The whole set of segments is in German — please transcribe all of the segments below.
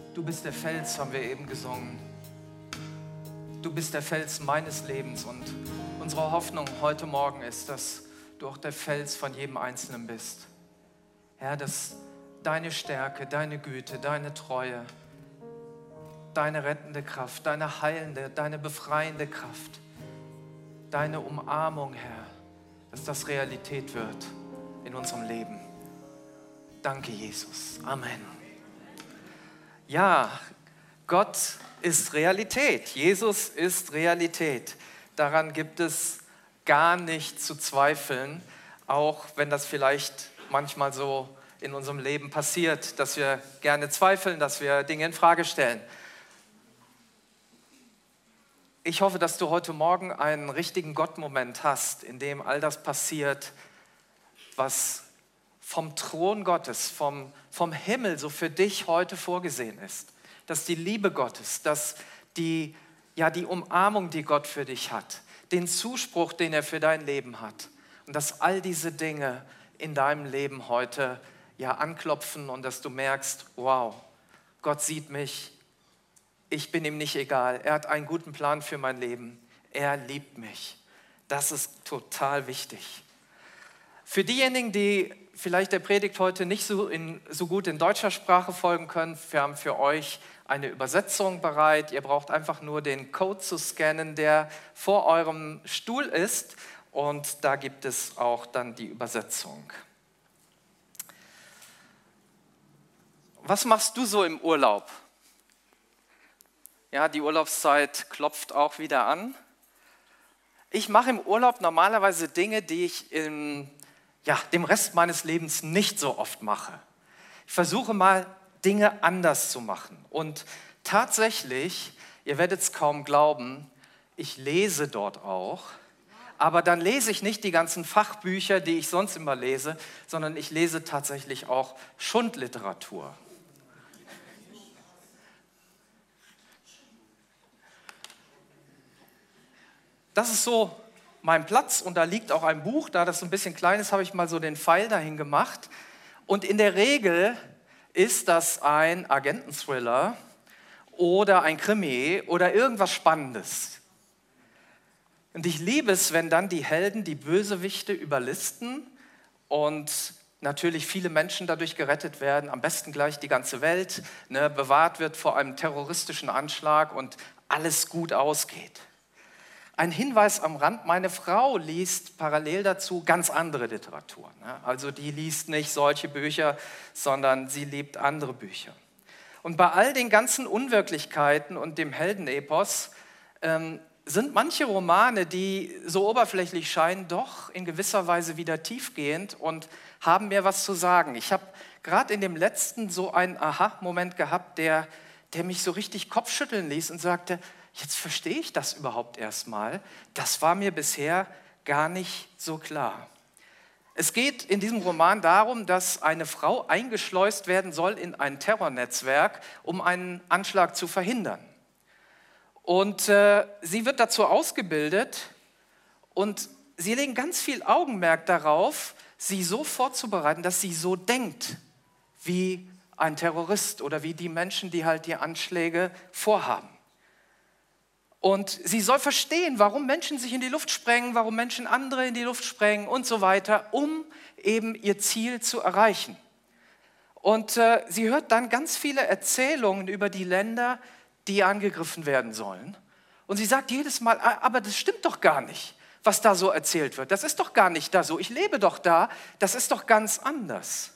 Du bist der Fels, haben wir eben gesungen. Du bist der Fels meines Lebens und unsere Hoffnung heute Morgen ist, dass du auch der Fels von jedem Einzelnen bist. Herr, dass deine Stärke, deine Güte, deine Treue, deine rettende Kraft, deine heilende, deine befreiende Kraft, deine Umarmung, Herr, dass das Realität wird in unserem Leben. Danke, Jesus. Amen. Ja, Gott ist Realität. Jesus ist Realität. Daran gibt es gar nicht zu zweifeln, auch wenn das vielleicht manchmal so in unserem Leben passiert, dass wir gerne zweifeln, dass wir Dinge in Frage stellen. Ich hoffe, dass du heute Morgen einen richtigen Gottmoment hast, in dem all das passiert, was vom Thron Gottes, vom Himmel so für dich heute vorgesehen ist. Dass die Liebe Gottes, dass die Umarmung, die Gott für dich hat, den Zuspruch, den er für dein Leben hat und dass all diese Dinge in deinem Leben heute anklopfen und dass du merkst, wow, Gott sieht mich, ich bin ihm nicht egal, er hat einen guten Plan für mein Leben, er liebt mich. Das ist total wichtig. Für diejenigen, die vielleicht der Predigt heute nicht so gut in deutscher Sprache folgen können, wir haben für euch eine Übersetzung bereit. Ihr braucht einfach nur den Code zu scannen, der vor eurem Stuhl ist und da gibt es auch dann die Übersetzung. Was machst du so im Urlaub? Ja, die Urlaubszeit klopft auch wieder an. Ich mache im Urlaub normalerweise Dinge, die ich dem Rest meines Lebens nicht so oft mache. Ich versuche mal, Dinge anders zu machen. Und tatsächlich, ihr werdet es kaum glauben, ich lese dort auch. Aber dann lese ich nicht die ganzen Fachbücher, die ich sonst immer lese, sondern ich lese tatsächlich auch Schundliteratur. Das ist so mein Platz und da liegt auch ein Buch, da das so ein bisschen klein ist, habe ich mal so den Pfeil dahin gemacht. Und in der Regel ist das ein Agenten-Thriller oder ein Krimi oder irgendwas Spannendes. Und ich liebe es, wenn dann die Helden, die Bösewichte überlisten und natürlich viele Menschen dadurch gerettet werden, am besten gleich die ganze Welt, bewahrt wird vor einem terroristischen Anschlag und alles gut ausgeht. Ein Hinweis am Rand, meine Frau liest parallel dazu ganz andere Literatur. Also die liest nicht solche Bücher, sondern sie liebt andere Bücher. Und bei all den ganzen Unwirklichkeiten und dem Heldenepos sind manche Romane, die so oberflächlich scheinen, doch in gewisser Weise wieder tiefgehend und haben mir was zu sagen. Ich habe gerade in dem letzten so einen Aha-Moment gehabt, der mich so richtig Kopfschütteln ließ und sagte, jetzt verstehe ich das überhaupt erstmal. Das war mir bisher gar nicht so klar. Es geht in diesem Roman darum, dass eine Frau eingeschleust werden soll in ein Terrornetzwerk, um einen Anschlag zu verhindern. Und sie wird dazu ausgebildet und sie legen ganz viel Augenmerk darauf, sie so vorzubereiten, dass sie so denkt wie ein Terrorist oder wie die Menschen, die halt die Anschläge vorhaben. Und sie soll verstehen, warum Menschen sich in die Luft sprengen, warum Menschen andere in die Luft sprengen und so weiter, um eben ihr Ziel zu erreichen. Und sie hört dann ganz viele Erzählungen über die Länder, die angegriffen werden sollen. Und sie sagt jedes Mal, aber das stimmt doch gar nicht, was da so erzählt wird. Das ist doch gar nicht da so. Ich lebe doch da. Das ist doch ganz anders.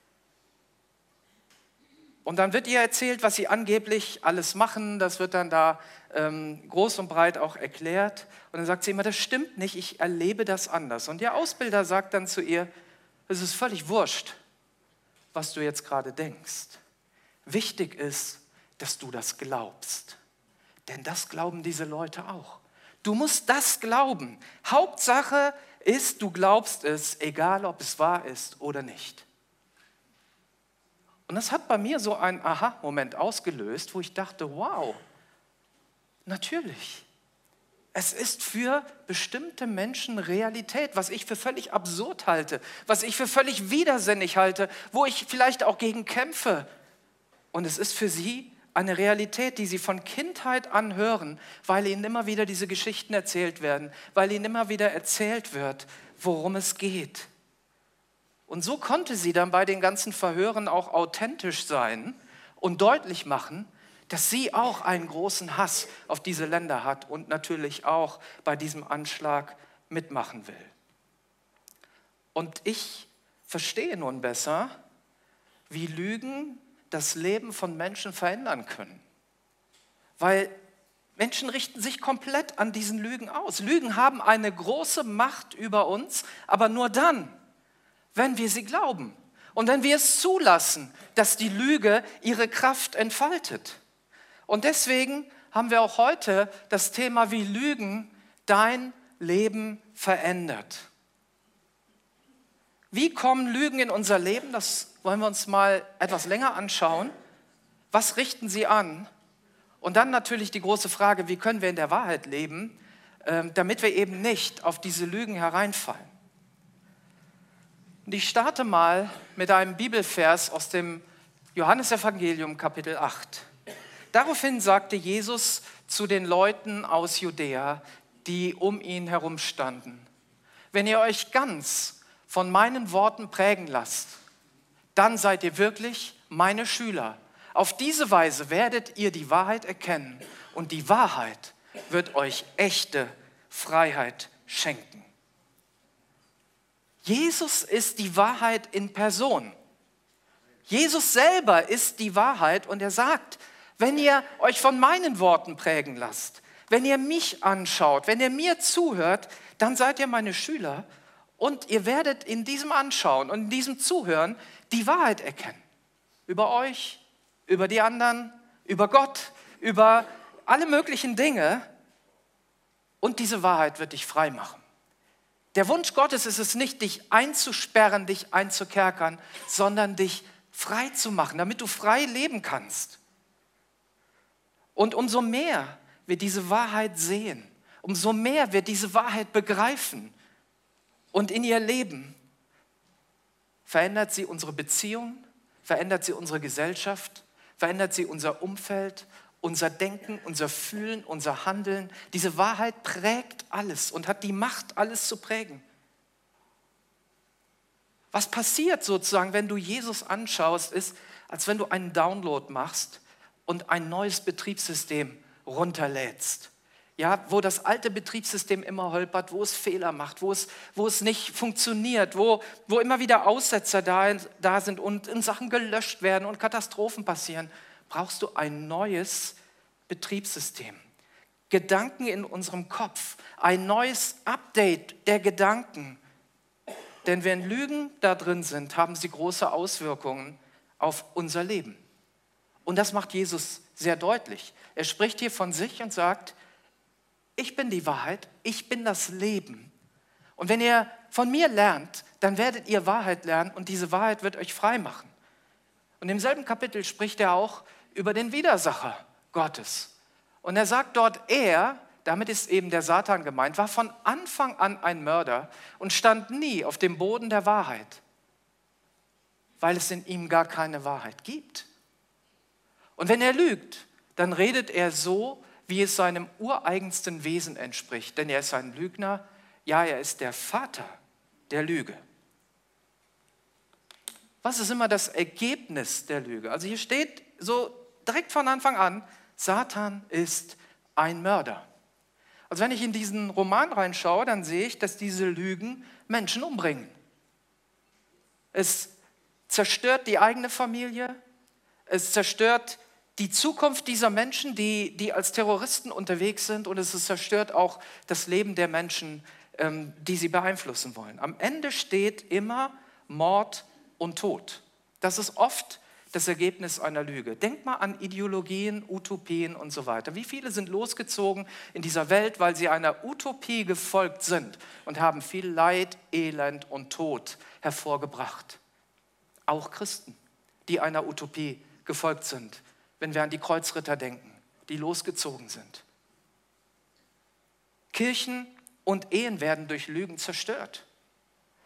Und dann wird ihr erzählt, was sie angeblich alles machen. Das wird dann da groß und breit auch erklärt. Und dann sagt sie immer, das stimmt nicht, ich erlebe das anders. Und ihr Ausbilder sagt dann zu ihr, es ist völlig wurscht, was du jetzt gerade denkst. Wichtig ist, dass du das glaubst. Denn das glauben diese Leute auch. Du musst das glauben. Hauptsache ist, du glaubst es, egal ob es wahr ist oder nicht. Und das hat bei mir so einen Aha-Moment ausgelöst, wo ich dachte, wow, natürlich. Es ist für bestimmte Menschen Realität, was ich für völlig absurd halte, was ich für völlig widersinnig halte, wo ich vielleicht auch gegen kämpfe. Und es ist für sie eine Realität, die sie von Kindheit an hören, weil ihnen immer wieder diese Geschichten erzählt werden, weil ihnen immer wieder erzählt wird, worum es geht. Und so konnte sie dann bei den ganzen Verhören auch authentisch sein und deutlich machen, dass sie auch einen großen Hass auf diese Länder hat und natürlich auch bei diesem Anschlag mitmachen will. Und ich verstehe nun besser, wie Lügen das Leben von Menschen verändern können. Weil Menschen richten sich komplett an diesen Lügen aus. Lügen haben eine große Macht über uns, aber nur dann, wenn wir sie glauben und wenn wir es zulassen, dass die Lüge ihre Kraft entfaltet. Und deswegen haben wir auch heute das Thema, wie Lügen dein Leben verändert. Wie kommen Lügen in unser Leben? Das wollen wir uns mal etwas länger anschauen. Was richten sie an? Und dann natürlich die große Frage, wie können wir in der Wahrheit leben, damit wir eben nicht auf diese Lügen hereinfallen. Und ich starte mal mit einem Bibelvers aus dem Johannesevangelium, Kapitel 8. Daraufhin sagte Jesus zu den Leuten aus Judäa, die um ihn herum standen: Wenn ihr euch ganz von meinen Worten prägen lasst, dann seid ihr wirklich meine Schüler. Auf diese Weise werdet ihr die Wahrheit erkennen und die Wahrheit wird euch echte Freiheit schenken. Jesus ist die Wahrheit in Person. Jesus selber ist die Wahrheit und er sagt, wenn ihr euch von meinen Worten prägen lasst, wenn ihr mich anschaut, wenn ihr mir zuhört, dann seid ihr meine Schüler und ihr werdet in diesem Anschauen und in diesem Zuhören die Wahrheit erkennen. Über euch, über die anderen, über Gott, über alle möglichen Dinge und diese Wahrheit wird dich frei machen. Der Wunsch Gottes ist es nicht, dich einzusperren, dich einzukerkern, sondern dich frei zu machen, damit du frei leben kannst. Und umso mehr wir diese Wahrheit sehen, umso mehr wir diese Wahrheit begreifen und in ihr leben, verändert sie unsere Beziehungen, verändert sie unsere Gesellschaft, verändert sie unser Umfeld, unser Denken, unser Fühlen, unser Handeln. Diese Wahrheit prägt alles und hat die Macht, alles zu prägen. Was passiert sozusagen, wenn du Jesus anschaust, ist, als wenn du einen Download machst und ein neues Betriebssystem runterlädst. Ja, wo das alte Betriebssystem immer holpert, wo es Fehler macht, wo es nicht funktioniert, wo immer wieder Aussetzer da sind und Sachen gelöscht werden und Katastrophen passieren, brauchst du ein neues Betriebssystem. Gedanken in unserem Kopf, ein neues Update der Gedanken. Denn wenn Lügen da drin sind, haben sie große Auswirkungen auf unser Leben. Und das macht Jesus sehr deutlich. Er spricht hier von sich und sagt, ich bin die Wahrheit, ich bin das Leben. Und wenn ihr von mir lernt, dann werdet ihr Wahrheit lernen und diese Wahrheit wird euch frei machen. Und im selben Kapitel spricht er auch über den Widersacher Gottes. Und er sagt dort, damit ist eben der Satan gemeint, war von Anfang an ein Mörder und stand nie auf dem Boden der Wahrheit, weil es in ihm gar keine Wahrheit gibt. Und wenn er lügt, dann redet er so, wie es seinem ureigensten Wesen entspricht. Denn er ist ein Lügner, ja, er ist der Vater der Lüge. Was ist immer das Ergebnis der Lüge? Also hier steht so direkt von Anfang an, Satan ist ein Mörder. Also wenn ich in diesen Roman reinschaue, dann sehe ich, dass diese Lügen Menschen umbringen. Es zerstört die eigene Familie, es zerstört die Zukunft dieser Menschen, die als Terroristen unterwegs sind und es zerstört auch das Leben der Menschen, die sie beeinflussen wollen. Am Ende steht immer Mord und Tod. Das ist oft das Ergebnis einer Lüge. Denk mal an Ideologien, Utopien und so weiter. Wie viele sind losgezogen in dieser Welt, weil sie einer Utopie gefolgt sind und haben viel Leid, Elend und Tod hervorgebracht. Auch Christen, die einer Utopie gefolgt sind, wenn wir an die Kreuzritter denken, die losgezogen sind. Kirchen und Ehen werden durch Lügen zerstört.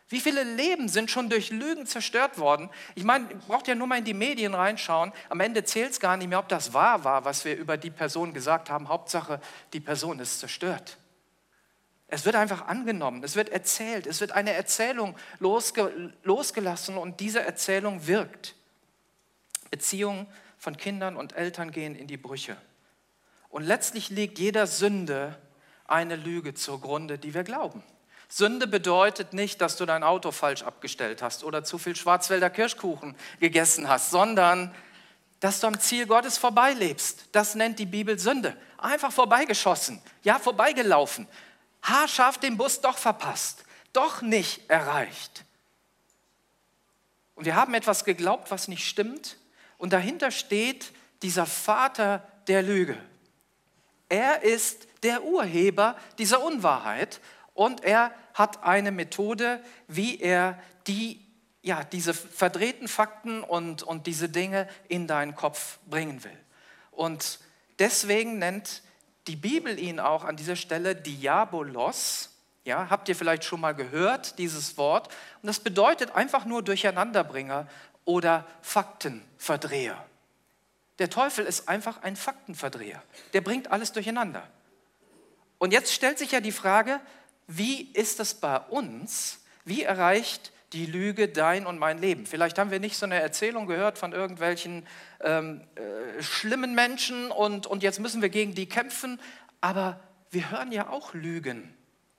Wie viele Leben sind schon durch Lügen zerstört worden? Ich meine, ihr braucht ja nur mal in die Medien reinschauen. Am Ende zählt es gar nicht mehr, ob das wahr war, was wir über die Person gesagt haben. Hauptsache, die Person ist zerstört. Es wird einfach angenommen, es wird erzählt, es wird eine Erzählung losgelassen und diese Erzählung wirkt. Beziehungen von Kindern und Eltern gehen in die Brüche. Und letztlich liegt jeder Sünde eine Lüge zugrunde, die wir glauben. Sünde bedeutet nicht, dass du dein Auto falsch abgestellt hast oder zu viel Schwarzwälder Kirschkuchen gegessen hast, sondern dass du am Ziel Gottes vorbeilebst. Das nennt die Bibel Sünde. Einfach vorbeigeschossen, ja, vorbeigelaufen. Haarscharf den Bus doch verpasst, doch nicht erreicht. Und wir haben etwas geglaubt, was nicht stimmt. Und dahinter steht dieser Vater der Lüge. Er ist der Urheber dieser Unwahrheit und er hat eine Methode, wie er diese verdrehten Fakten und diese Dinge in deinen Kopf bringen will. Und deswegen nennt die Bibel ihn auch an dieser Stelle Diabolos. Ja, habt ihr vielleicht schon mal gehört, dieses Wort? Und das bedeutet einfach nur Durcheinanderbringer oder Faktenverdreher. Der Teufel ist einfach ein Faktenverdreher. Der bringt alles durcheinander. Und jetzt stellt sich ja die Frage, wie ist es bei uns? Wie erreicht die Lüge dein und mein Leben? Vielleicht haben wir nicht so eine Erzählung gehört von irgendwelchen schlimmen Menschen und jetzt müssen wir gegen die kämpfen, aber wir hören ja auch Lügen.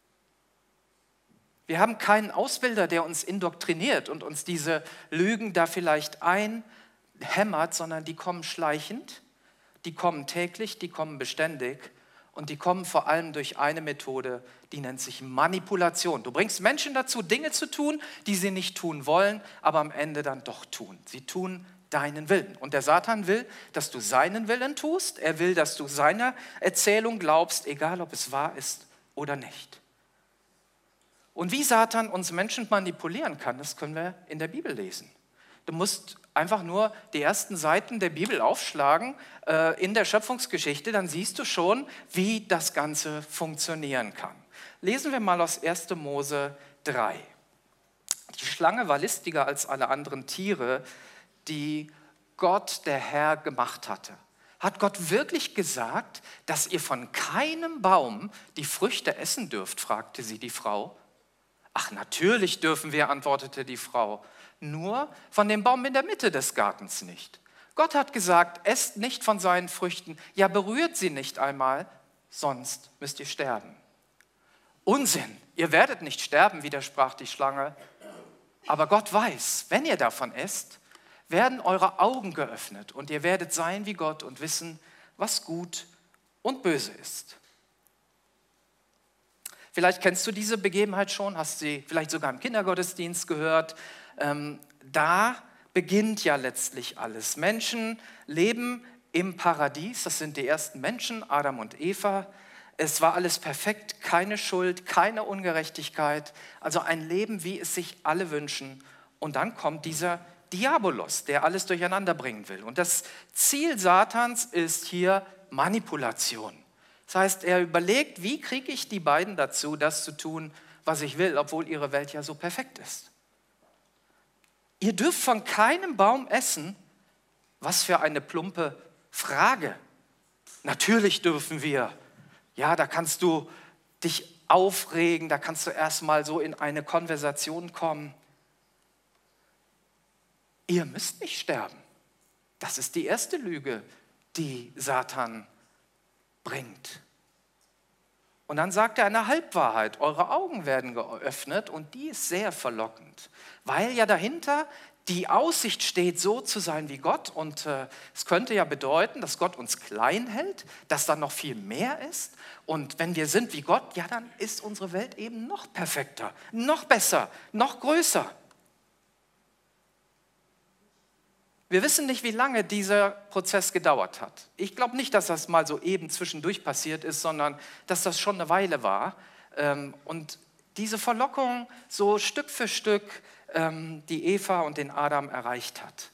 Wir haben keinen Ausbilder, der uns indoktriniert und uns diese Lügen da vielleicht einhämmert, sondern die kommen schleichend, die kommen täglich, die kommen beständig und die kommen vor allem durch eine Methode, die nennt sich Manipulation. Du bringst Menschen dazu, Dinge zu tun, die sie nicht tun wollen, aber am Ende dann doch tun. Sie tun deinen Willen. Und der Satan will, dass du seinen Willen tust. Er will, dass du seiner Erzählung glaubst, egal ob es wahr ist oder nicht. Und wie Satan uns Menschen manipulieren kann, das können wir in der Bibel lesen. Du musst einfach nur die ersten Seiten der Bibel aufschlagen in der Schöpfungsgeschichte, dann siehst du schon, wie das Ganze funktionieren kann. Lesen wir mal aus 1. Mose 3. Die Schlange war listiger als alle anderen Tiere, die Gott, der Herr, gemacht hatte. Hat Gott wirklich gesagt, dass ihr von keinem Baum die Früchte essen dürft, fragte sie die Frau. Ach, natürlich dürfen wir, antwortete die Frau, nur von dem Baum in der Mitte des Gartens nicht. Gott hat gesagt, esst nicht von seinen Früchten, ja berührt sie nicht einmal, sonst müsst ihr sterben. Unsinn, ihr werdet nicht sterben, widersprach die Schlange, aber Gott weiß, wenn ihr davon esst, werden eure Augen geöffnet und ihr werdet sein wie Gott und wissen, was gut und böse ist. Vielleicht kennst du diese Begebenheit schon, hast sie vielleicht sogar im Kindergottesdienst gehört. Da beginnt ja letztlich alles. Menschen leben im Paradies, das sind die ersten Menschen, Adam und Eva. Es war alles perfekt, keine Schuld, keine Ungerechtigkeit, also ein Leben, wie es sich alle wünschen. Und dann kommt dieser Diabolos, der alles durcheinander bringen will. Und das Ziel Satans ist hier Manipulation. Das heißt, er überlegt, wie kriege ich die beiden dazu, das zu tun, was ich will, obwohl ihre Welt ja so perfekt ist. Ihr dürft von keinem Baum essen. Was für eine plumpe Frage. Natürlich dürfen wir. Ja, da kannst du dich aufregen, da kannst du erstmal so in eine Konversation kommen. Ihr müsst nicht sterben. Das ist die erste Lüge, die Satan bringt. Und dann sagt er eine Halbwahrheit, eure Augen werden geöffnet und die ist sehr verlockend, weil ja dahinter die Aussicht steht, so zu sein wie Gott und es könnte ja bedeuten, dass Gott uns klein hält, dass da noch viel mehr ist und wenn wir sind wie Gott, ja dann ist unsere Welt eben noch perfekter, noch besser, noch größer. Wir wissen nicht, wie lange dieser Prozess gedauert hat. Ich glaube nicht, dass das mal so eben zwischendurch passiert ist, sondern dass das schon eine Weile war. Und diese Verlockung so Stück für Stück die Eva und den Adam erreicht hat.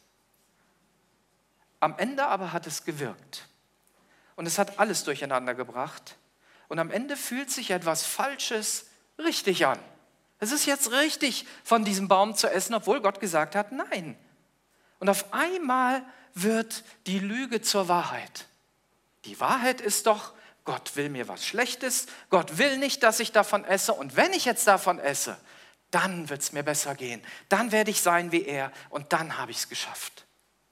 Am Ende aber hat es gewirkt. Und es hat alles durcheinander gebracht. Und am Ende fühlt sich etwas Falsches richtig an. Es ist jetzt richtig, von diesem Baum zu essen, obwohl Gott gesagt hat, nein. Und auf einmal wird die Lüge zur Wahrheit. Die Wahrheit ist doch, Gott will mir was Schlechtes, Gott will nicht, dass ich davon esse. Und wenn ich jetzt davon esse, dann wird es mir besser gehen. Dann werde ich sein wie er und dann habe ich es geschafft.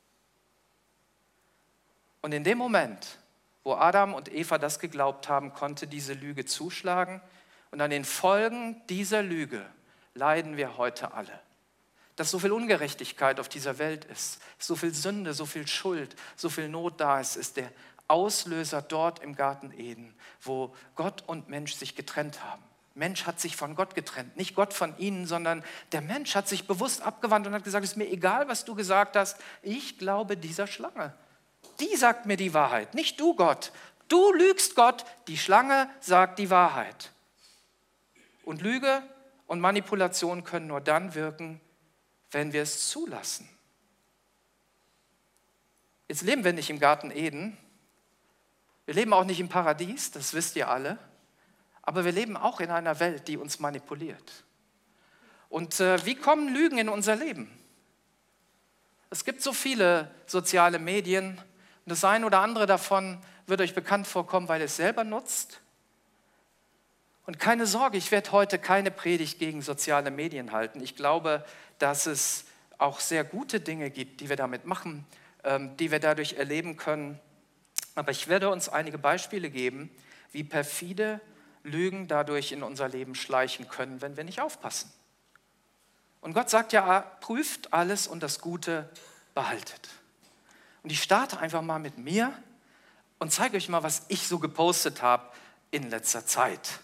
Und in dem Moment, wo Adam und Eva das geglaubt haben, konnte diese Lüge zuschlagen. Und an den Folgen dieser Lüge leiden wir heute alle. Dass so viel Ungerechtigkeit auf dieser Welt ist, so viel Sünde, so viel Schuld, so viel Not da ist, ist der Auslöser dort im Garten Eden, wo Gott und Mensch sich getrennt haben. Mensch hat sich von Gott getrennt, nicht Gott von ihnen, sondern der Mensch hat sich bewusst abgewandt und hat gesagt, es ist mir egal, was du gesagt hast, ich glaube dieser Schlange. Die sagt mir die Wahrheit, nicht du Gott. Du lügst Gott, die Schlange sagt die Wahrheit. Und Lüge und Manipulation können nur dann wirken, wenn wir es zulassen. Jetzt leben wir nicht im Garten Eden, wir leben auch nicht im Paradies, das wisst ihr alle, aber wir leben auch in einer Welt, die uns manipuliert. Und wie kommen Lügen in unser Leben? Es gibt so viele soziale Medien und das eine oder andere davon wird euch bekannt vorkommen, weil ihr es selber nutzt. Und keine Sorge, ich werde heute keine Predigt gegen soziale Medien halten. Ich glaube, dass es auch sehr gute Dinge gibt, die wir damit machen, die wir dadurch erleben können. Aber ich werde uns einige Beispiele geben, wie perfide Lügen dadurch in unser Leben schleichen können, wenn wir nicht aufpassen. Und Gott sagt ja, prüft alles und das Gute behaltet. Und ich starte einfach mal mit mir und zeige euch mal, was ich so gepostet habe in letzter Zeit.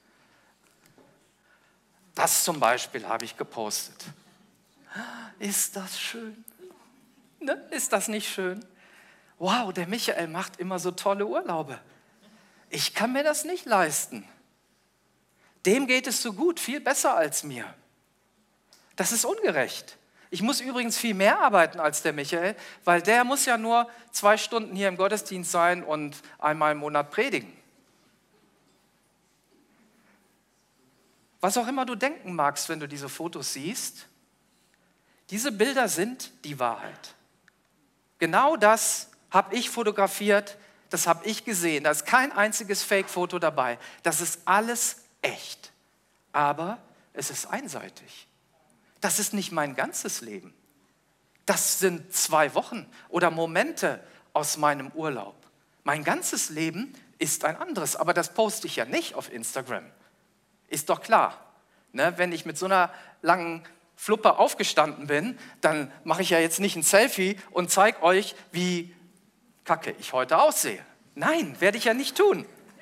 Das zum Beispiel habe ich gepostet. Ist das schön? Ne? Ist das nicht schön? Wow, der Michael macht immer so tolle Urlaube. Ich kann mir das nicht leisten. Dem geht es so gut, viel besser als mir. Das ist ungerecht. Ich muss übrigens viel mehr arbeiten als der Michael, weil der muss ja nur 2 Stunden hier im Gottesdienst sein und einmal im Monat predigen. Was auch immer du denken magst, wenn du diese Fotos siehst, diese Bilder sind die Wahrheit. Genau das habe ich fotografiert, das habe ich gesehen. Da ist kein einziges Fake-Foto dabei. Das ist alles echt. Aber es ist einseitig. Das ist nicht mein ganzes Leben. Das sind 2 Wochen oder Momente aus meinem Urlaub. Mein ganzes Leben ist ein anderes, aber das poste ich ja nicht auf Instagram. Ist doch klar. Ne? Wenn ich mit so einer langen Fluppe aufgestanden bin, dann mache ich ja jetzt nicht ein Selfie und zeige euch, wie kacke ich heute aussehe. Nein, werde ich ja nicht tun.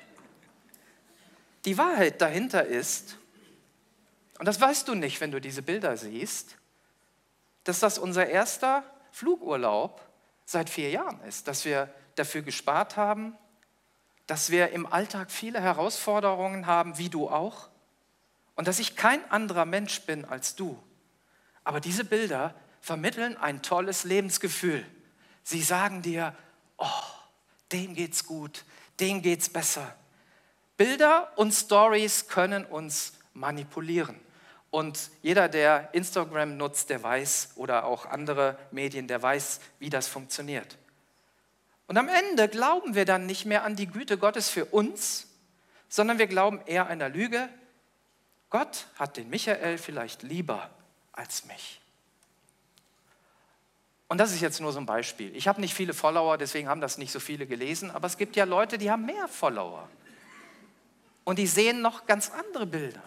Die Wahrheit dahinter ist, und das weißt du nicht, wenn du diese Bilder siehst, dass das unser erster Flugurlaub seit 4 Jahren ist, dass wir dafür gespart haben, dass wir im Alltag viele Herausforderungen haben, wie du auch, und dass ich kein anderer Mensch bin als du. Aber diese Bilder vermitteln ein tolles Lebensgefühl. Sie sagen dir, oh, dem geht's gut, dem geht's besser. Bilder und Stories können uns manipulieren. Und jeder, der Instagram nutzt, der weiß, oder auch andere Medien, der weiß, wie das funktioniert. Und am Ende glauben wir dann nicht mehr an die Güte Gottes für uns, sondern wir glauben eher einer Lüge. Gott hat den Michael vielleicht lieber als mich. Und das ist jetzt nur so ein Beispiel. Ich habe nicht viele Follower, deswegen haben das nicht so viele gelesen, aber es gibt ja Leute, die haben mehr Follower. Und die sehen noch ganz andere Bilder.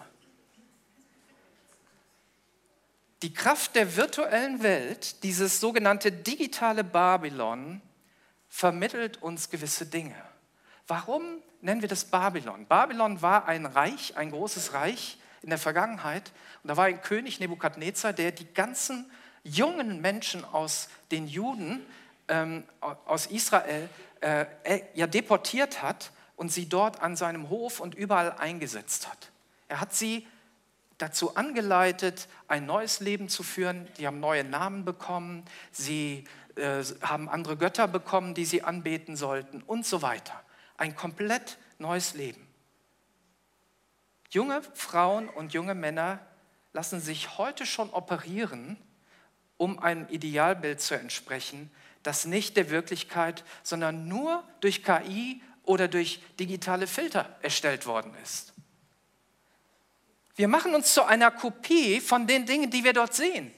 Die Kraft der virtuellen Welt, dieses sogenannte digitale Babylon, vermittelt uns gewisse Dinge. Warum nennen wir das Babylon? Babylon war ein Reich, ein großes Reich in der Vergangenheit. Und da war ein König Nebukadnezar, der die ganzen jungen Menschen aus den Juden, aus Israel, deportiert hat und sie dort an seinem Hof und überall eingesetzt hat. Er hat sie dazu angeleitet, ein neues Leben zu führen. Die haben neue Namen bekommen, sie haben andere Götter bekommen, die sie anbeten sollten und so weiter. Ein komplett neues Leben. Junge Frauen und junge Männer lassen sich heute schon operieren, um einem Idealbild zu entsprechen, das nicht der Wirklichkeit, sondern nur durch KI oder durch digitale Filter erstellt worden ist. Wir machen uns zu einer Kopie von den Dingen, die wir dort sehen.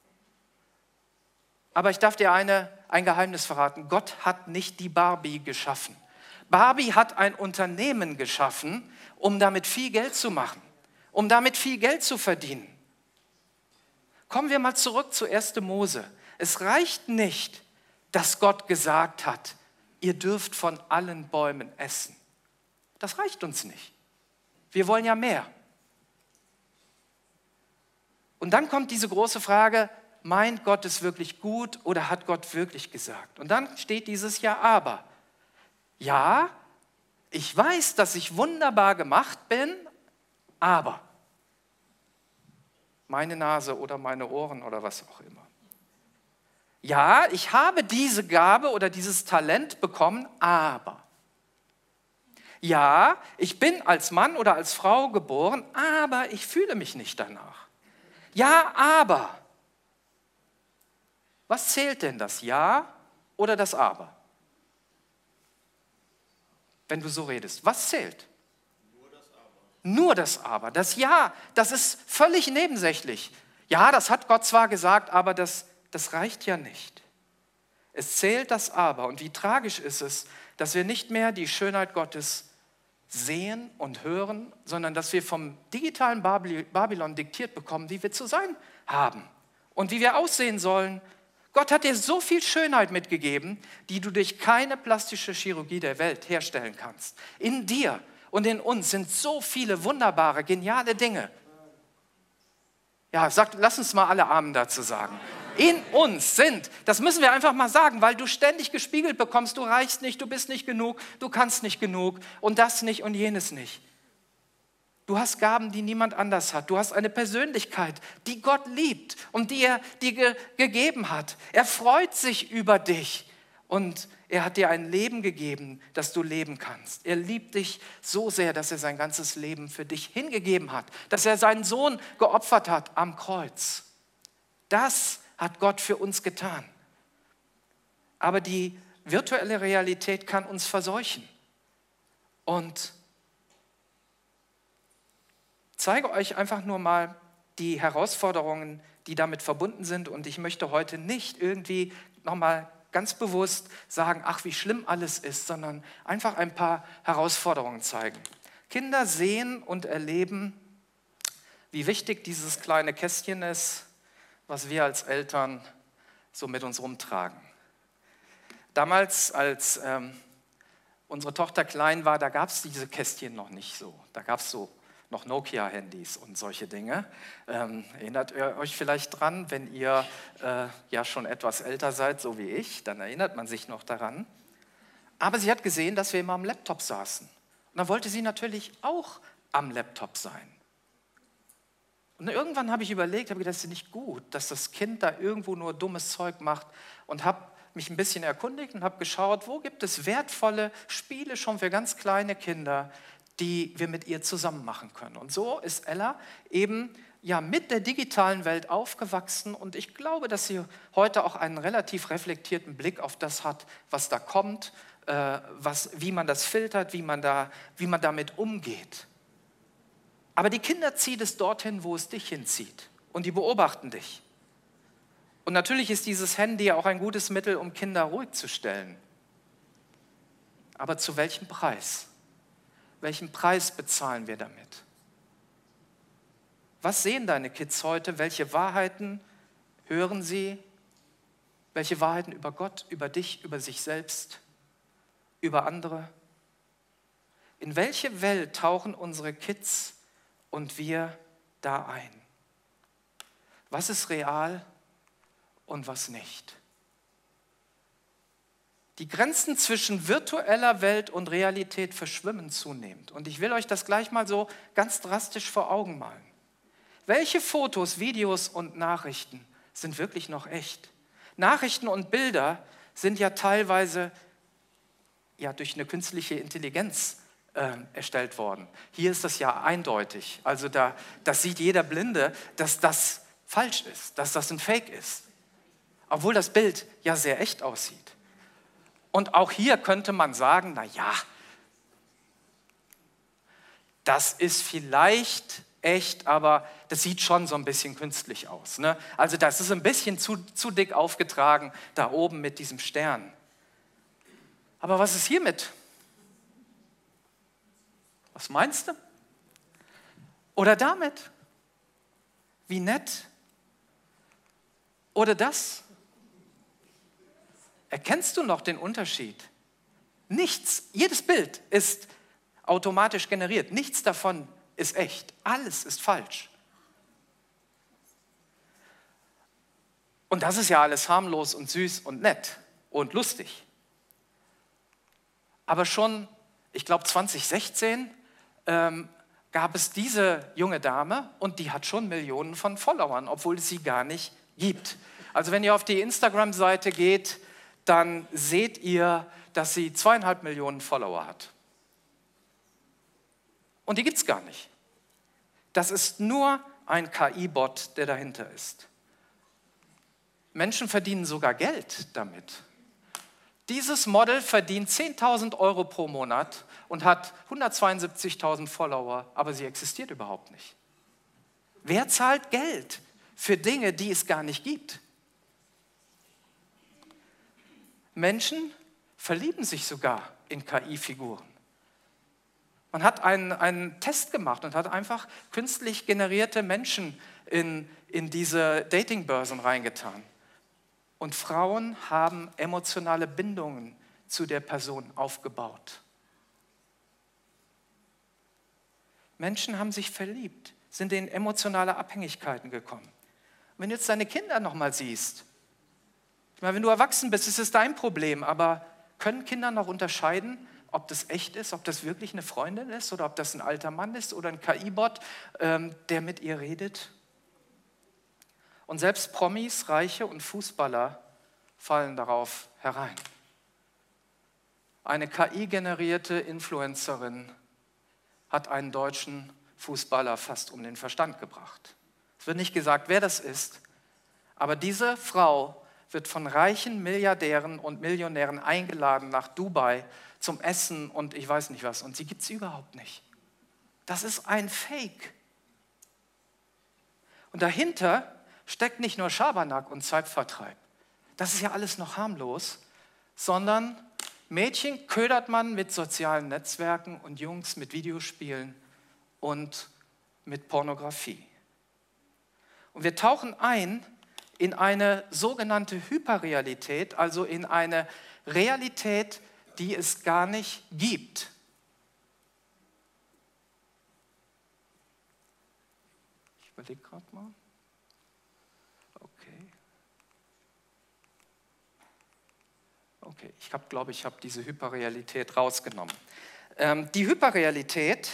Aber ich darf dir ein Geheimnis verraten. Gott hat nicht die Barbie geschaffen. Barbie hat ein Unternehmen geschaffen, um damit viel Geld zu machen, um damit viel Geld zu verdienen. Kommen wir mal zurück zu 1. Mose. Es reicht nicht, dass Gott gesagt hat, ihr dürft von allen Bäumen essen. Das reicht uns nicht. Wir wollen ja mehr. Und dann kommt diese große Frage, meint Gott es wirklich gut oder hat Gott wirklich gesagt? Und dann steht dieses Ja, aber. Ja, ich weiß, dass ich wunderbar gemacht bin, aber meine Nase oder meine Ohren oder was auch immer. Ja, ich habe diese Gabe oder dieses Talent bekommen, aber. Ja, ich bin als Mann oder als Frau geboren, aber ich fühle mich nicht danach. Ja, aber. Was zählt denn, das Ja oder das Aber? Wenn du so redest, was zählt? Nur das Aber. Das Ja, das ist völlig nebensächlich. Ja, das hat Gott zwar gesagt, aber das reicht ja nicht. Es zählt das Aber. Und wie tragisch ist es, dass wir nicht mehr die Schönheit Gottes sehen und hören, sondern dass wir vom digitalen Babylon diktiert bekommen, wie wir zu sein haben und wie wir aussehen sollen. Gott hat dir so viel Schönheit mitgegeben, die du durch keine plastische Chirurgie der Welt herstellen kannst. In dir und in uns sind so viele wunderbare, geniale Dinge. Ja, lass uns mal alle Amen dazu sagen. In uns sind, das müssen wir einfach mal sagen, weil du ständig gespiegelt bekommst, du reichst nicht, du bist nicht genug, du kannst nicht genug und das nicht und jenes nicht. Du hast Gaben, die niemand anders hat. Du hast eine Persönlichkeit, die Gott liebt und die er dir gegeben hat. Er freut sich über dich und er hat dir ein Leben gegeben, das du leben kannst. Er liebt dich so sehr, dass er sein ganzes Leben für dich hingegeben hat, dass er seinen Sohn geopfert hat am Kreuz. Das hat Gott für uns getan. Aber die virtuelle Realität kann uns verseuchen. Und ich zeige euch einfach nur mal die Herausforderungen, die damit verbunden sind. Und ich möchte heute nicht irgendwie nochmal ganz bewusst sagen, ach, wie schlimm alles ist, sondern einfach ein paar Herausforderungen zeigen. Kinder sehen und erleben, wie wichtig dieses kleine Kästchen ist, was wir als Eltern so mit uns rumtragen. Damals, als unsere Tochter klein war, da gab es diese Kästchen noch nicht so. Da gab es so noch Nokia-Handys und solche Dinge. Erinnert ihr euch vielleicht dran, wenn ihr ja schon etwas älter seid, so wie ich, dann erinnert man sich noch daran. Aber sie hat gesehen, dass wir immer am Laptop saßen. Und dann wollte sie natürlich auch am Laptop sein. Und irgendwann habe ich überlegt, das ist nicht gut, dass das Kind da irgendwo nur dummes Zeug macht und habe mich ein bisschen erkundigt und habe geschaut, wo gibt es wertvolle Spiele schon für ganz kleine Kinder, die wir mit ihr zusammen machen können. Und so ist Ella eben ja mit der digitalen Welt aufgewachsen und ich glaube, dass sie heute auch einen relativ reflektierten Blick auf das hat, was da kommt, wie man das filtert, wie man damit umgeht. Aber die Kinder ziehen es dorthin, wo es dich hinzieht und die beobachten dich. Und natürlich ist dieses Handy auch ein gutes Mittel, um Kinder ruhig zu stellen. Aber zu welchem Preis? Welchen Preis bezahlen wir damit? Was sehen deine Kids heute? Welche Wahrheiten hören sie? Welche Wahrheiten über Gott, über dich, über sich selbst, über andere? In welche Welt tauchen unsere Kids und wir da ein? Was ist real und was nicht? Die Grenzen zwischen virtueller Welt und Realität verschwimmen zunehmend. Und ich will euch das gleich mal so ganz drastisch vor Augen malen. Welche Fotos, Videos und Nachrichten sind wirklich noch echt? Nachrichten und Bilder sind ja teilweise durch eine künstliche Intelligenz erstellt worden. Hier ist das ja eindeutig. Also das sieht jeder Blinde, dass das falsch ist, dass das ein Fake ist. Obwohl das Bild ja sehr echt aussieht. Und auch hier könnte man sagen, na ja, das ist vielleicht echt, aber das sieht schon so ein bisschen künstlich aus. Ne? Also das ist ein bisschen zu dick aufgetragen, da oben mit diesem Stern. Aber was ist hiermit? Was meinst du? Oder damit? Wie nett? Oder das? Erkennst du noch den Unterschied? Nichts, jedes Bild ist automatisch generiert. Nichts davon ist echt. Alles ist falsch. Und das ist ja alles harmlos und süß und nett und lustig. Aber schon, ich glaube 2016, gab es diese junge Dame und die hat schon Millionen von Followern, obwohl es sie gar nicht gibt. Also wenn ihr auf die Instagram-Seite geht, dann seht ihr, dass sie 2,5 Millionen Follower hat. Und die gibt es gar nicht. Das ist nur ein KI-Bot, der dahinter ist. Menschen verdienen sogar Geld damit. Dieses Model verdient 10.000 Euro pro Monat und hat 172.000 Follower, aber sie existiert überhaupt nicht. Wer zahlt Geld für Dinge, die es gar nicht gibt? Menschen verlieben sich sogar in KI-Figuren. Man hat einen Test gemacht und hat einfach künstlich generierte Menschen in diese Datingbörsen reingetan. Und Frauen haben emotionale Bindungen zu der Person aufgebaut. Menschen haben sich verliebt, sind in emotionale Abhängigkeiten gekommen. Wenn du jetzt deine Kinder nochmal siehst, ich meine, wenn du erwachsen bist, ist es dein Problem, aber können Kinder noch unterscheiden, ob das echt ist, ob das wirklich eine Freundin ist oder ob das ein alter Mann ist oder ein KI-Bot, der mit ihr redet? Und selbst Promis, Reiche und Fußballer fallen darauf herein. Eine KI-generierte Influencerin hat einen deutschen Fußballer fast um den Verstand gebracht. Es wird nicht gesagt, wer das ist, aber diese Frau wird von reichen Milliardären und Millionären eingeladen nach Dubai zum Essen und ich weiß nicht was. Und sie gibt es überhaupt nicht. Das ist ein Fake. Und dahinter steckt nicht nur Schabernack und Zeitvertreib. Das ist ja alles noch harmlos, sondern Mädchen ködert man mit sozialen Netzwerken und Jungs mit Videospielen und mit Pornografie. Und wir tauchen ein in eine sogenannte Hyperrealität, also in eine Realität, die es gar nicht gibt. Ich überlege gerade mal. Okay, ich glaube, ich habe diese Hyperrealität rausgenommen. Die Hyperrealität,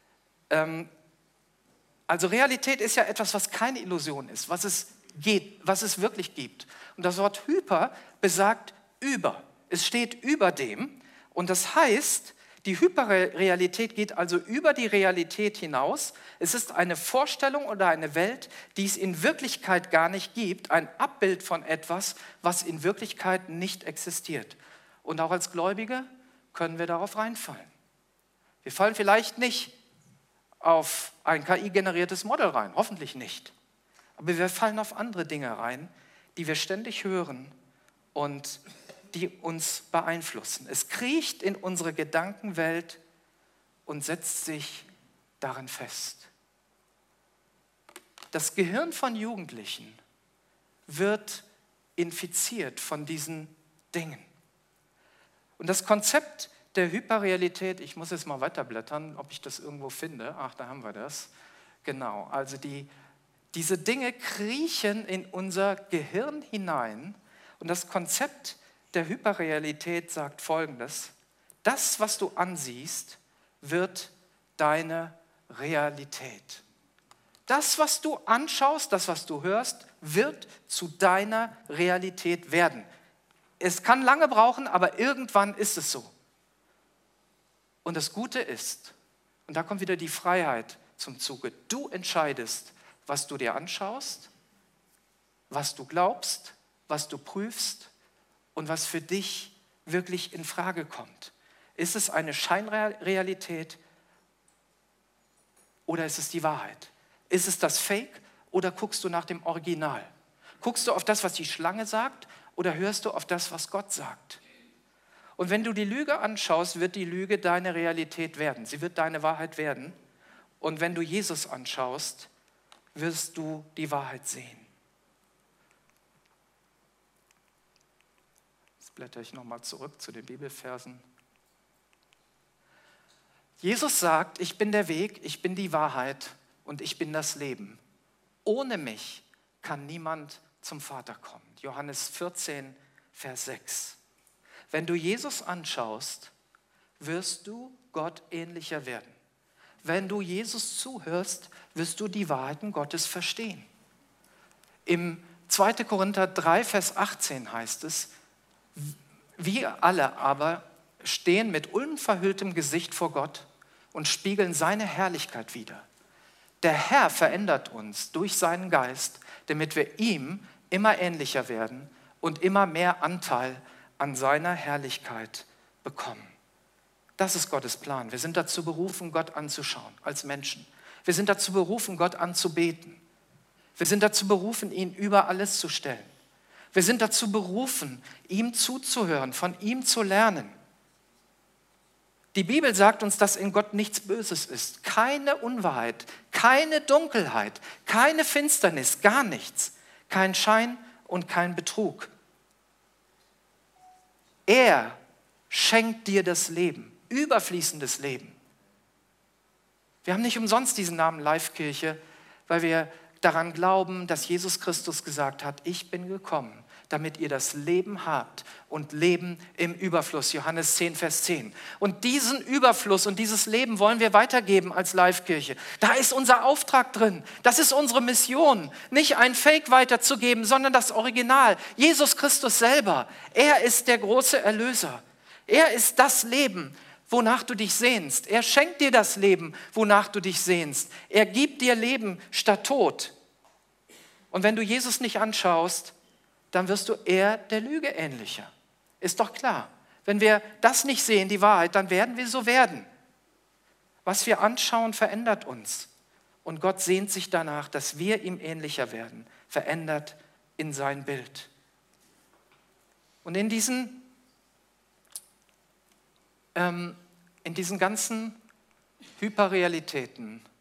also Realität ist ja etwas, was keine Illusion ist, was es wirklich gibt. Und das Wort Hyper besagt über. Es steht über dem. Und das heißt, die Hyperrealität geht also über die Realität hinaus. Es ist eine Vorstellung oder eine Welt, die es in Wirklichkeit gar nicht gibt. Ein Abbild von etwas, was in Wirklichkeit nicht existiert. Und auch als Gläubige können wir darauf reinfallen. Wir fallen vielleicht nicht auf ein KI-generiertes Model rein, hoffentlich nicht. Aber wir fallen auf andere Dinge rein, die wir ständig hören und die uns beeinflussen. Es kriecht in unsere Gedankenwelt und setzt sich darin fest. Das Gehirn von Jugendlichen wird infiziert von diesen Dingen. Und das Konzept der Hyperrealität, ich muss jetzt mal weiterblättern, ob ich das irgendwo finde. Ach, da haben wir das. Genau, also diese Dinge kriechen in unser Gehirn hinein und das Konzept der Hyperrealität sagt Folgendes: Das, was du ansiehst, wird deine Realität. Das, was du anschaust, das, was du hörst, wird zu deiner Realität werden. Es kann lange brauchen, aber irgendwann ist es so. Und das Gute ist, und da kommt wieder die Freiheit zum Zuge, du entscheidest, was du dir anschaust, was du glaubst, was du prüfst und was für dich wirklich in Frage kommt. Ist es eine Scheinrealität oder ist es die Wahrheit? Ist es das Fake oder guckst du nach dem Original? Guckst du auf das, was die Schlange sagt oder hörst du auf das, was Gott sagt? Und wenn du die Lüge anschaust, wird die Lüge deine Realität werden. Sie wird deine Wahrheit werden. Und wenn du Jesus anschaust, wirst du die Wahrheit sehen. Jetzt blätter ich nochmal zurück zu den Bibelversen. Jesus sagt, ich bin der Weg, ich bin die Wahrheit und ich bin das Leben. Ohne mich kann niemand zum Vater kommen. Johannes 14, Vers 6. Wenn du Jesus anschaust, wirst du Gott ähnlicher werden. Wenn du Jesus zuhörst, wirst du die Wahrheiten Gottes verstehen. Im 2. Korinther 3, Vers 18 heißt es, wir alle aber stehen mit unverhülltem Gesicht vor Gott und spiegeln seine Herrlichkeit wider. Der Herr verändert uns durch seinen Geist, damit wir ihm immer ähnlicher werden und immer mehr Anteil an seiner Herrlichkeit bekommen. Das ist Gottes Plan. Wir sind dazu berufen, Gott anzuschauen als Menschen. Wir sind dazu berufen, Gott anzubeten. Wir sind dazu berufen, ihn über alles zu stellen. Wir sind dazu berufen, ihm zuzuhören, von ihm zu lernen. Die Bibel sagt uns, dass in Gott nichts Böses ist. Keine Unwahrheit, keine Dunkelheit, keine Finsternis, gar nichts. Kein Schein und kein Betrug. Er schenkt dir das Leben, überfließendes Leben. Wir haben nicht umsonst diesen Namen Livekirche, weil wir daran glauben, dass Jesus Christus gesagt hat, ich bin gekommen, damit ihr das Leben habt und Leben im Überfluss. Johannes 10, Vers 10. Und diesen Überfluss und dieses Leben wollen wir weitergeben als Livekirche. Da ist unser Auftrag drin. Das ist unsere Mission. Nicht ein Fake weiterzugeben, sondern das Original. Jesus Christus selber. Er ist der große Erlöser. Er ist das Leben, wonach du dich sehnst. Er schenkt dir das Leben, wonach du dich sehnst. Er gibt dir Leben statt Tod. Und wenn du Jesus nicht anschaust, dann wirst du eher der Lüge ähnlicher. Ist doch klar. Wenn wir das nicht sehen, die Wahrheit, dann werden wir so werden. Was wir anschauen, verändert uns. Und Gott sehnt sich danach, dass wir ihm ähnlicher werden, verändert in sein Bild. Und in diesen ganzen Hyperrealitäten,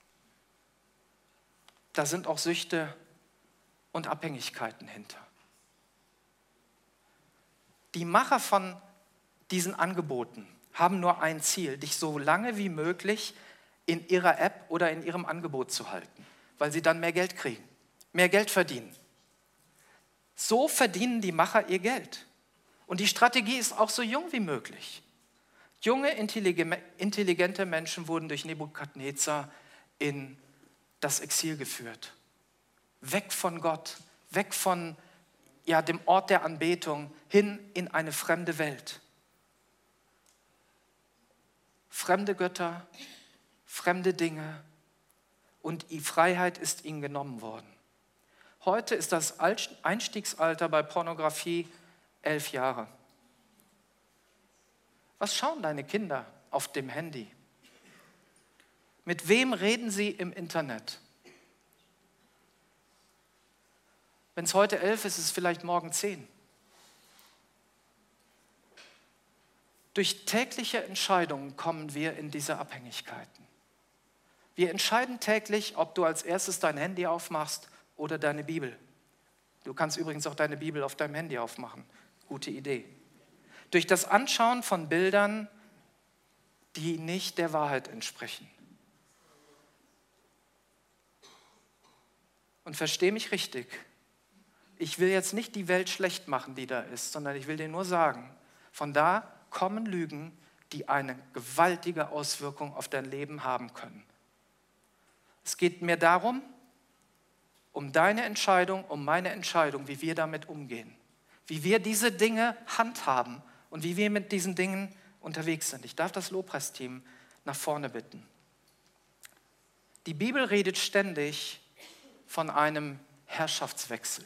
da sind auch Süchte und Abhängigkeiten hinter. Die Macher von diesen Angeboten haben nur ein Ziel, dich so lange wie möglich in ihrer App oder in ihrem Angebot zu halten, weil sie dann mehr Geld kriegen, mehr Geld verdienen. So verdienen die Macher ihr Geld. Und die Strategie ist auch so jung wie möglich. Junge, intelligente Menschen wurden durch Nebukadnezar in das Exil geführt. Weg von Gott, weg von dem Ort der Anbetung, hin in eine fremde Welt. Fremde Götter, fremde Dinge und die Freiheit ist ihnen genommen worden. Heute ist das Einstiegsalter bei Pornografie 11 Jahre. Was schauen deine Kinder auf dem Handy? Mit wem reden sie im Internet? Wenn es heute 11 ist, ist es vielleicht morgen 10. Durch tägliche Entscheidungen kommen wir in diese Abhängigkeiten. Wir entscheiden täglich, ob du als erstes dein Handy aufmachst oder deine Bibel. Du kannst übrigens auch deine Bibel auf deinem Handy aufmachen. Gute Idee. Durch das Anschauen von Bildern, die nicht der Wahrheit entsprechen. Und versteh mich richtig. Ich will jetzt nicht die Welt schlecht machen, die da ist, sondern ich will dir nur sagen, von da kommen Lügen, die eine gewaltige Auswirkung auf dein Leben haben können. Es geht mir darum, um deine Entscheidung, um meine Entscheidung, wie wir damit umgehen. Wie wir diese Dinge handhaben und wie wir mit diesen Dingen unterwegs sind. Ich darf das Lobpreisteam nach vorne bitten. Die Bibel redet ständig von einem Herrschaftswechsel.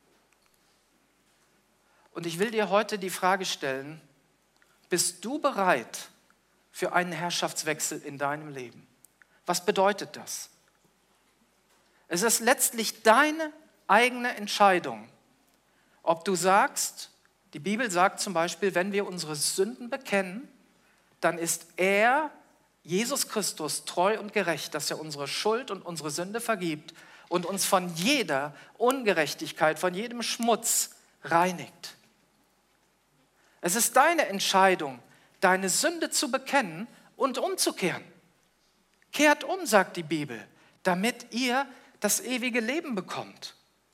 Und ich will dir heute die Frage stellen, bist du bereit für einen Herrschaftswechsel in deinem Leben? Was bedeutet das? Es ist letztlich deine eigene Entscheidung, ob du sagst, die Bibel sagt zum Beispiel, wenn wir unsere Sünden bekennen, dann ist Jesus Christus, treu und gerecht, dass er unsere Schuld und unsere Sünde vergibt und uns von jeder Ungerechtigkeit, von jedem Schmutz reinigt. Es ist deine Entscheidung, deine Sünde zu bekennen und umzukehren. Kehrt um, sagt die Bibel, damit ihr das ewige Leben bekommt.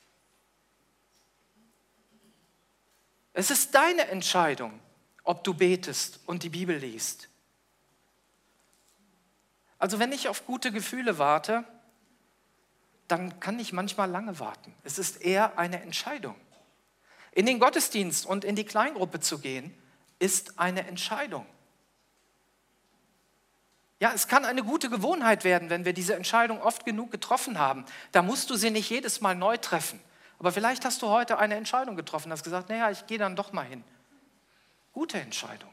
Es ist deine Entscheidung, ob du betest und die Bibel liest. Also wenn ich auf gute Gefühle warte, dann kann ich manchmal lange warten. Es ist eher eine Entscheidung. In den Gottesdienst und in die Kleingruppe zu gehen, ist eine Entscheidung. Ja, es kann eine gute Gewohnheit werden, wenn wir diese Entscheidung oft genug getroffen haben. Da musst du sie nicht jedes Mal neu treffen. Aber vielleicht hast du heute eine Entscheidung getroffen, hast gesagt, naja, ich gehe dann doch mal hin. Gute Entscheidung.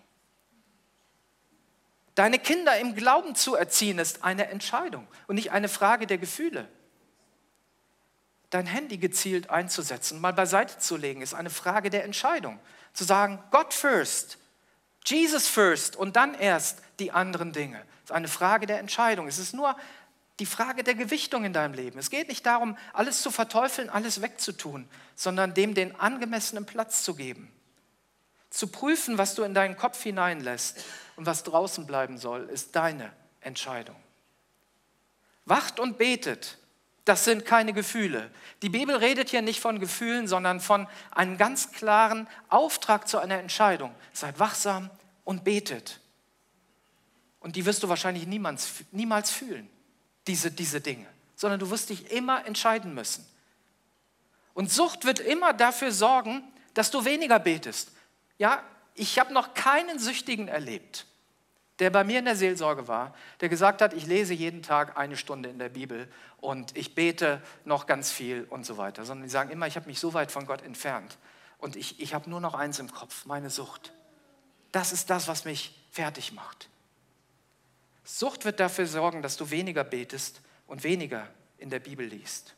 Deine Kinder im Glauben zu erziehen, ist eine Entscheidung und nicht eine Frage der Gefühle. Dein Handy gezielt einzusetzen, mal beiseite zu legen, ist eine Frage der Entscheidung. Zu sagen, God first, Jesus first und dann erst die anderen Dinge. Das ist eine Frage der Entscheidung. Es ist nur die Frage der Gewichtung in deinem Leben. Es geht nicht darum, alles zu verteufeln, alles wegzutun, sondern dem den angemessenen Platz zu geben. Zu prüfen, was du in deinen Kopf hineinlässt und was draußen bleiben soll, ist deine Entscheidung. Wacht und betet, das sind keine Gefühle. Die Bibel redet hier nicht von Gefühlen, sondern von einem ganz klaren Auftrag zu einer Entscheidung. Seid wachsam und betet. Und die wirst du wahrscheinlich niemals fühlen, diese Dinge, sondern du wirst dich immer entscheiden müssen. Und Sucht wird immer dafür sorgen, dass du weniger betest. Ja, ich habe noch keinen Süchtigen erlebt, der bei mir in der Seelsorge war, der gesagt hat, ich lese jeden Tag 1 Stunde in der Bibel und ich bete noch ganz viel und so weiter. Sondern die sagen immer, ich habe mich so weit von Gott entfernt und ich habe nur noch eins im Kopf, meine Sucht. Das ist das, was mich fertig macht. Sucht wird dafür sorgen, dass du weniger betest und weniger in der Bibel liest.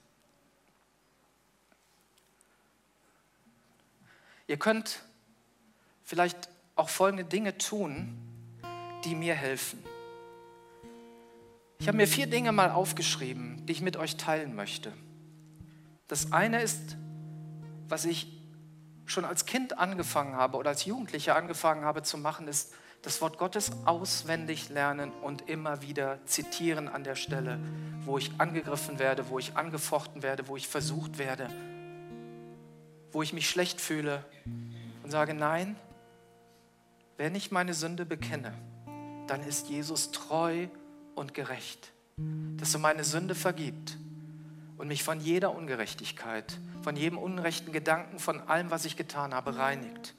Ihr könnt vielleicht auch folgende Dinge tun, die mir helfen. Ich habe mir 4 Dinge mal aufgeschrieben, die ich mit euch teilen möchte. Das eine ist, was ich schon als Kind angefangen habe oder als Jugendlicher angefangen habe zu machen, ist das Wort Gottes auswendig lernen und immer wieder zitieren an der Stelle, wo ich angegriffen werde, wo ich angefochten werde, wo ich versucht werde, wo ich mich schlecht fühle und sage, nein, wenn ich meine Sünde bekenne, dann ist Jesus treu und gerecht, dass er meine Sünde vergibt und mich von jeder Ungerechtigkeit, von jedem unrechten Gedanken, von allem, was ich getan habe, reinigt.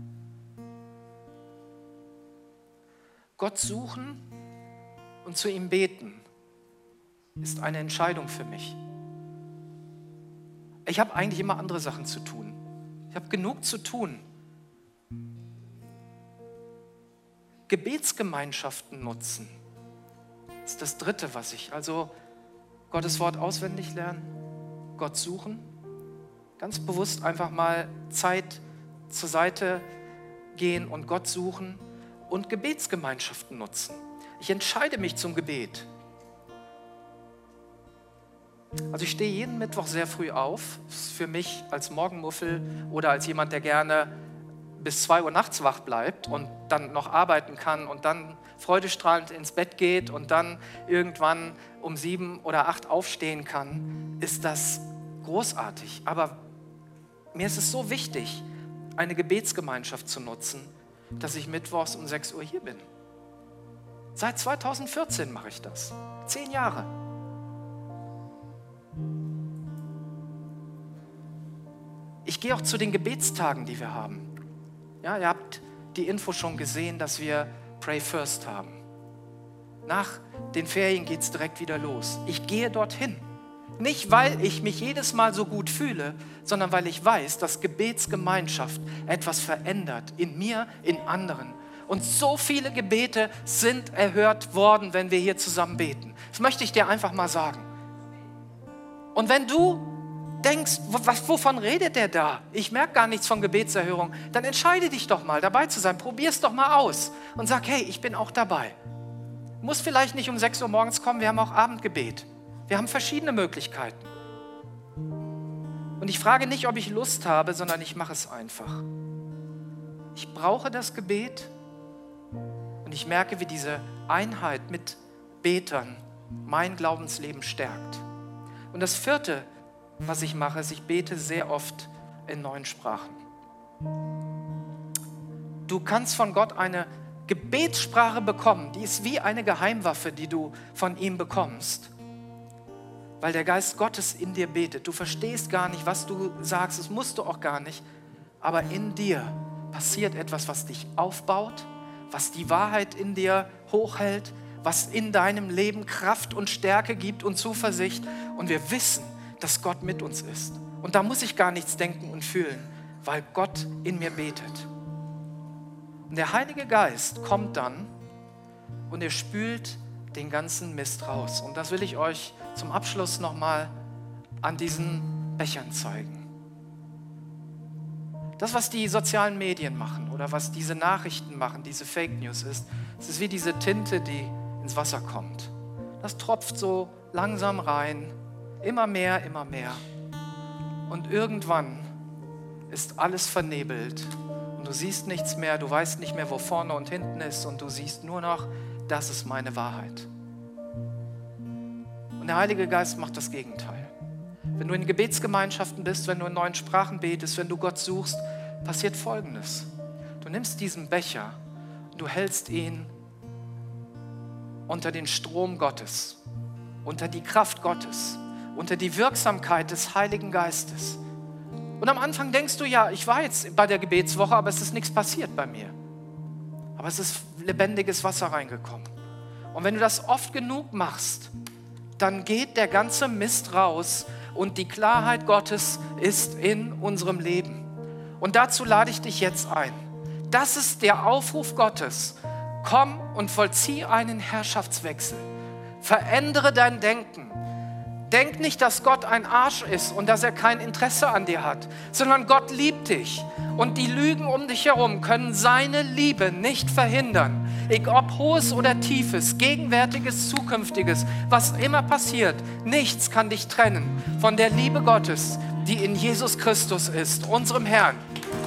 Gott suchen und zu ihm beten ist eine Entscheidung für mich. Ich habe eigentlich immer andere Sachen zu tun. Ich habe genug zu tun. Gebetsgemeinschaften nutzen ist das Dritte, also Gottes Wort auswendig lernen, Gott suchen, ganz bewusst einfach mal Zeit zur Seite gehen und Gott suchen und Gebetsgemeinschaften nutzen. Ich entscheide mich zum Gebet. Also ich stehe jeden Mittwoch sehr früh auf. Das ist für mich als Morgenmuffel oder als jemand, der gerne bis 2 Uhr nachts wach bleibt und dann noch arbeiten kann und dann freudestrahlend ins Bett geht und dann irgendwann um 7 oder 8 aufstehen kann, ist das großartig. Aber mir ist es so wichtig, eine Gebetsgemeinschaft zu nutzen, dass ich mittwochs um 6 Uhr hier bin. Seit 2014 mache ich das. 10 Jahre. Ich gehe auch zu den Gebetstagen, die wir haben. Ja, ihr habt die Info schon gesehen, dass wir Pray First haben. Nach den Ferien geht es direkt wieder los. Ich gehe dorthin. Nicht, weil ich mich jedes Mal so gut fühle, sondern weil ich weiß, dass Gebetsgemeinschaft etwas verändert in mir, in anderen. Und so viele Gebete sind erhört worden, wenn wir hier zusammen beten. Das möchte ich dir einfach mal sagen. Und wenn du denkst, wovon redet der da? Ich merke gar nichts von Gebetserhörung. Dann entscheide dich doch mal, dabei zu sein. Probier es doch mal aus und sag, hey, ich bin auch dabei. Muss vielleicht nicht um 6 Uhr morgens kommen, wir haben auch Abendgebet. Wir haben verschiedene Möglichkeiten. Und ich frage nicht, ob ich Lust habe, sondern ich mache es einfach. Ich brauche das Gebet und ich merke, wie diese Einheit mit Betern mein Glaubensleben stärkt. Und das 4., was ich mache, ist, ich bete sehr oft in neuen Sprachen. Du kannst von Gott eine Gebetssprache bekommen, die ist wie eine Geheimwaffe, die du von ihm bekommst. Weil der Geist Gottes in dir betet. Du verstehst gar nicht, was du sagst, das musst du auch gar nicht. Aber in dir passiert etwas, was dich aufbaut, was die Wahrheit in dir hochhält, was in deinem Leben Kraft und Stärke gibt und Zuversicht. Und wir wissen, dass Gott mit uns ist. Und da muss ich gar nichts denken und fühlen, weil Gott in mir betet. Und der Heilige Geist kommt dann und er spült den ganzen Mist raus. Und das will ich euch zum Abschluss nochmal an diesen Bechern zeigen. Das, was die sozialen Medien machen oder was diese Nachrichten machen, diese Fake News ist, es ist wie diese Tinte, die ins Wasser kommt. Das tropft so langsam rein, immer mehr, immer mehr. Und irgendwann ist alles vernebelt und du siehst nichts mehr, du weißt nicht mehr, wo vorne und hinten ist und du siehst nur noch, das ist meine Wahrheit. Und der Heilige Geist macht das Gegenteil. Wenn du in Gebetsgemeinschaften bist, wenn du in neuen Sprachen betest, wenn du Gott suchst, passiert Folgendes. Du nimmst diesen Becher und du hältst ihn unter den Strom Gottes, unter die Kraft Gottes, unter die Wirksamkeit des Heiligen Geistes. Und am Anfang denkst du, ja, ich war jetzt bei der Gebetswoche, aber es ist nichts passiert bei mir. Aber es ist lebendiges Wasser reingekommen. Und wenn du das oft genug machst, dann geht der ganze Mist raus und die Klarheit Gottes ist in unserem Leben. Und dazu lade ich dich jetzt ein. Das ist der Aufruf Gottes. Komm und vollzieh einen Herrschaftswechsel. Verändere dein Denken. Denk nicht, dass Gott ein Arsch ist und dass er kein Interesse an dir hat, sondern Gott liebt dich. Und die Lügen um dich herum können seine Liebe nicht verhindern. Egal ob hohes oder tiefes, gegenwärtiges, zukünftiges, was immer passiert, nichts kann dich trennen von der Liebe Gottes, die in Jesus Christus ist, unserem Herrn.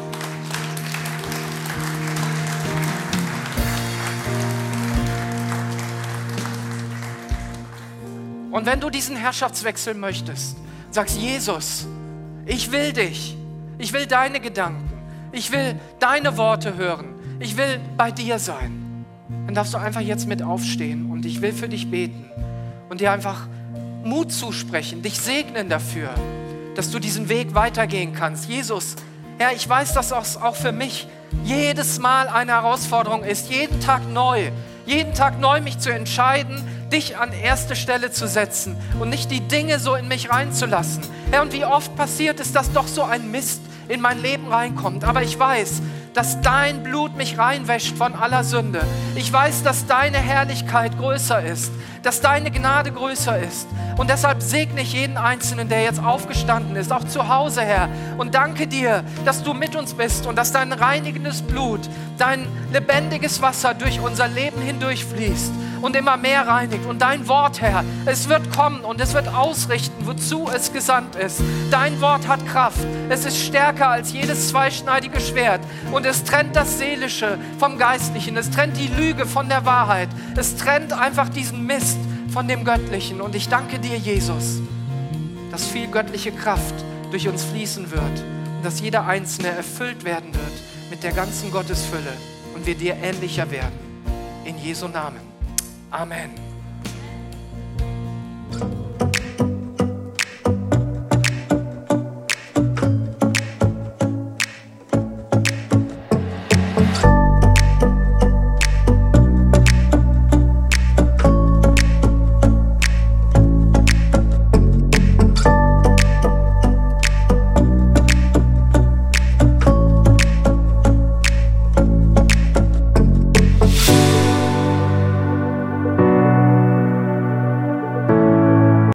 Und wenn du diesen Herrschaftswechsel möchtest, sagst, Jesus, ich will dich, ich will deine Gedanken, ich will deine Worte hören, ich will bei dir sein, dann darfst du einfach jetzt mit aufstehen und ich will für dich beten und dir einfach Mut zusprechen, dich segnen dafür, dass du diesen Weg weitergehen kannst. Jesus, Herr, ich weiß, dass das auch für mich jedes Mal eine Herausforderung ist, jeden Tag neu mich zu entscheiden, dich an erste Stelle zu setzen und nicht die Dinge so in mich reinzulassen. Herr, und wie oft passiert es, dass doch so ein Mist in mein Leben reinkommt. Aber ich weiß, dass dein Blut mich reinwäscht von aller Sünde. Ich weiß, dass deine Herrlichkeit größer ist, dass deine Gnade größer ist. Und deshalb segne ich jeden Einzelnen, der jetzt aufgestanden ist, auch zu Hause, Herr. Und danke dir, dass du mit uns bist und dass dein reinigendes Blut, dein lebendiges Wasser durch unser Leben hindurchfließt und immer mehr reinigt. Und dein Wort, Herr, es wird kommen und es wird ausrichten, wozu es gesandt ist. Dein Wort hat Kraft. Es ist stärker als jedes zweischneidige Schwert. Und es trennt das Seelische vom Geistlichen. Es trennt die Lüge von der Wahrheit. Es trennt einfach diesen Mist von dem Göttlichen. Und ich danke dir, Jesus, dass viel göttliche Kraft durch uns fließen wird. Und dass jeder Einzelne erfüllt werden wird mit der ganzen Gottesfülle. Und wir dir ähnlicher werden. In Jesu Namen. Amen.